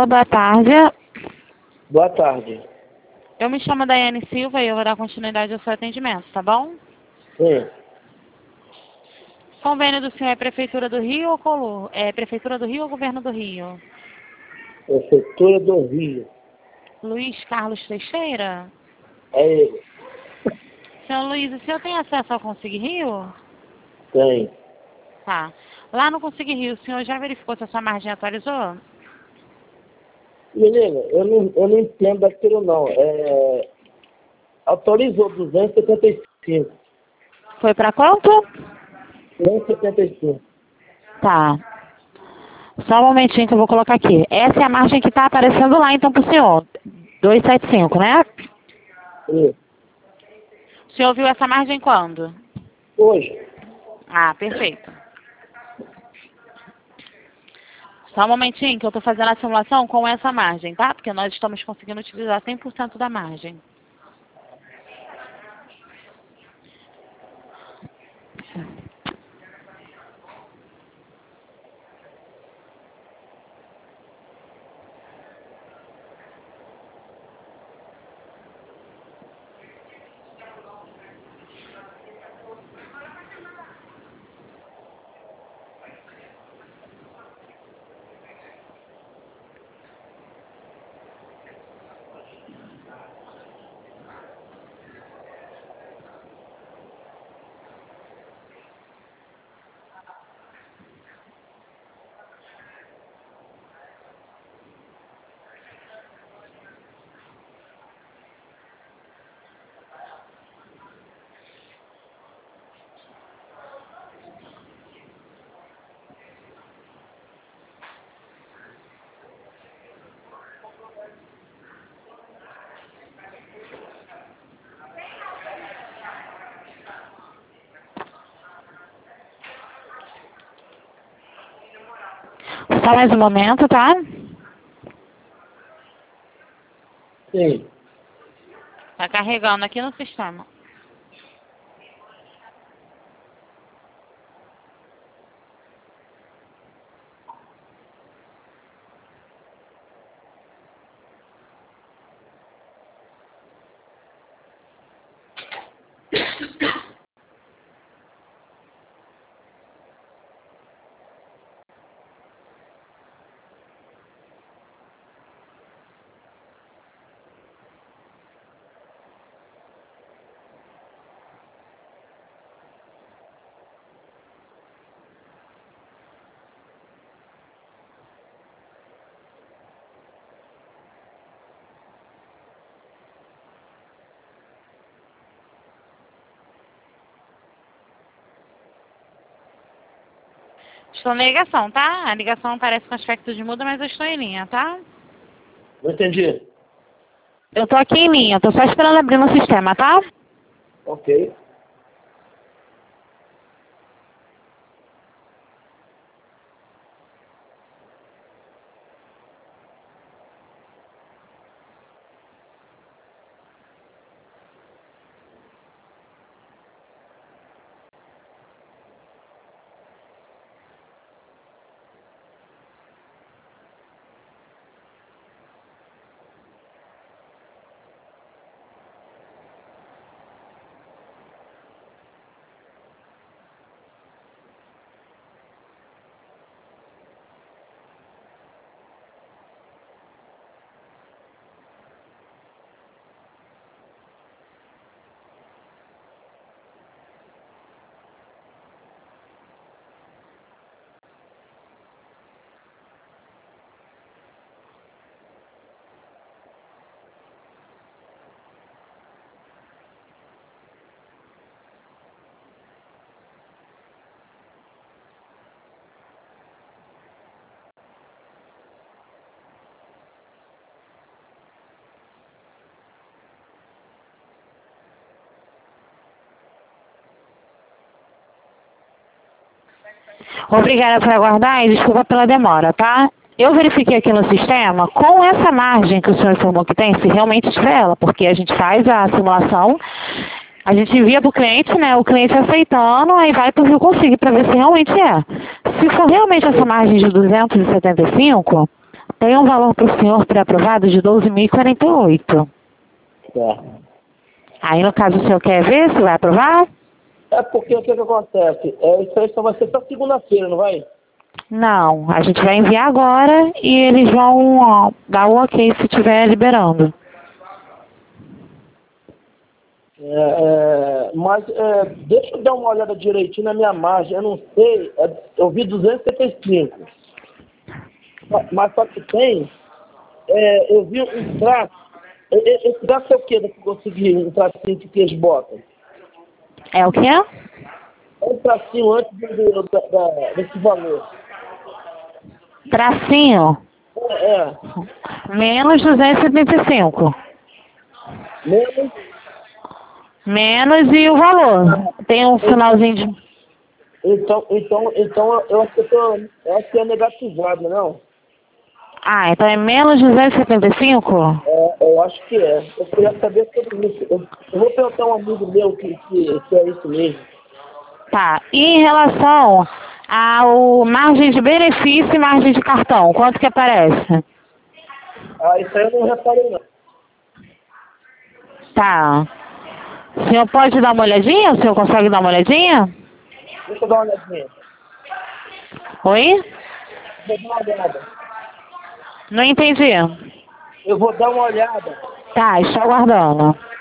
Alô, boa tarde. Boa tarde. Eu me chamo Daiane Silva e eu vou dar continuidade ao seu atendimento, tá bom? Sim. Convênio do senhor é Prefeitura do Rio ou Colu? É Prefeitura do Rio ou Governo do Rio? Prefeitura do Rio. Luiz Carlos Teixeira? É ele. Senhor Luiz, o senhor tem acesso ao Consig Rio? Tem. Tá. Lá no Consig Rio, o senhor já verificou se a sua margem atualizou? Menina, eu não entendo daquilo não. Autorizou 275. Foi pra quanto? 275. Tá. Só um momentinho que eu vou colocar aqui. Essa é a margem que tá aparecendo lá, então, pro senhor. 275, né? Sim. O senhor viu essa margem quando? Hoje. Ah, perfeito. Só um momentinho que eu tô fazendo a simulação com essa margem, tá? Porque nós estamos conseguindo utilizar 100% da margem. Só mais um momento, tá? Sim. Tá carregando aqui no sistema. Estou na ligação, tá? A ligação aparece com aspecto de muda, mas eu estou em linha, tá? Não entendi. Eu tô aqui em linha, tô só esperando abrir no sistema, tá? Ok. Obrigada por aguardar e desculpa pela demora, tá? Eu verifiquei aqui no sistema, com essa margem que o senhor informou que tem, se realmente tiver ela, porque a gente faz a simulação, a gente envia para o cliente, né? O cliente aceitando, aí vai para o Rio Consig para ver se realmente é. Se for realmente essa margem de 275, Tem um valor para o senhor pré-aprovado de 12.048. Certo. Aí, no caso, o senhor quer ver se vai aprovar? É porque o que acontece? Isso aí só vai ser só segunda-feira, não vai? Não, a gente vai enviar agora e eles vão dar o ok se estiver liberando. Mas deixa eu dar uma olhada direitinho na minha margem. Eu não sei, eu vi 275. Mas só que tem, eu vi um traço. Esse traço é o que que eu consegui? Um tracinho que eles botam? É o quê? É um tracinho antes desse valor. Tracinho, É. menos 275. Menos. Menos e o valor. Tem um finalzinho de... Então eu acho que é negativado, não? Ah, então é menos 275? Eu acho que é. Eu queria saber sobre isso. Eu vou perguntar a um amigo meu que é isso mesmo. Tá. E em relação ao margem de benefício e margem de cartão, quanto que aparece? Isso aí eu não reparei, não. Tá. O senhor pode dar uma olhadinha? O senhor consegue dar uma olhadinha? Deixa eu dar uma olhadinha. Oi? Vou dar uma olhada. Não entendi. Eu vou dar uma olhada. Tá, estou aguardando.